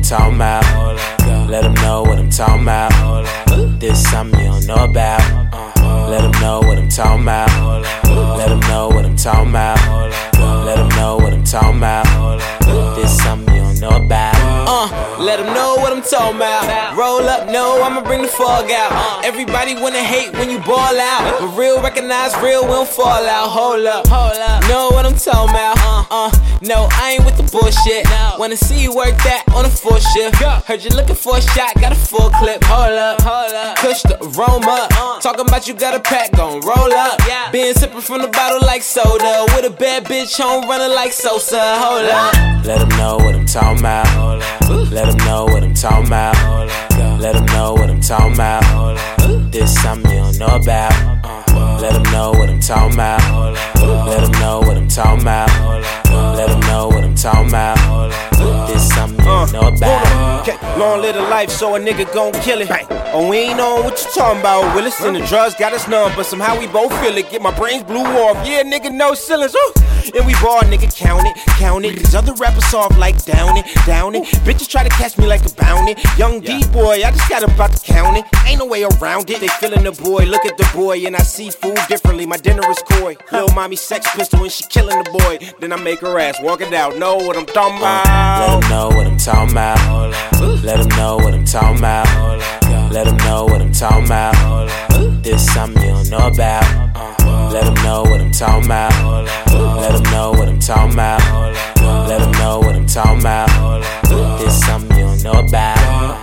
talking about. Let them know what I'm talking about. This something you don't know about. Let them know what I'm talking about. Let them know what I'm talking about. Let them know what I'm talking about. This something you don't know about. Let them know what I'm talking about. Roll up, no, I'ma bring the fog out. Everybody wanna hate when you ball out, but real recognize real, we don't fall out. Hold up, know what I'm talking about. No, I ain't with the bullshit. Wanna see you work that on a full shift. Heard you looking for a shot, got a full clip. Hold up, push the aroma. Talking about you got a pack, gon' roll up. Been sipping from the bottle like soda, with a bad bitch home running like Sosa. Hold up. Let them know what I'm talking about. Let them know what I'm talking about. Let them know what I'm talking about. This something you don't know about. Let them know what I'm talking about. Let them know what I'm talking about. Let them know what I'm talking about. This something you don't know about. Okay. Long live the life, so a nigga gon' kill it. Oh, we ain't on what you talking about, Willis. And the drugs got us numb, but somehow we both feel it. Get my brains blew off. Yeah, nigga, no ceilings. And we ball, nigga, count it. These other rappers soft like down it. Bitches try to catch me like a bounty. Young D-boy, I just got about to count it. Ain't no way around it. They feeling the boy, look at the boy, and I see food differently. My dinner is coy. Lil' mommy sex pistol and she killing the boy. Then I make her ass walk it out. Know what I'm talking about. Let them know what I'm talking about. Let them know what I'm talking about. Let them know what I'm talking about. This something you don't know about. Let them know what I'm talking about. Let them know what I'm talking about. Let them know what I'm talking about. This something you don't know about.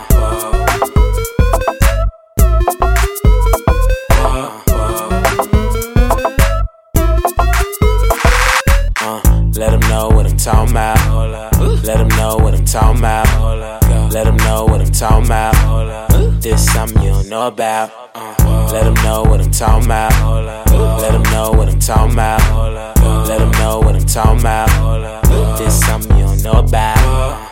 Let them know what I'm talking about. Let them know what I'm talking about. Let them know what I'm talking about. This something you don't know about. Let them know what I'm talking about. Let them know what I'm talking about. Let them know what I'm talking about. This something you don't know about.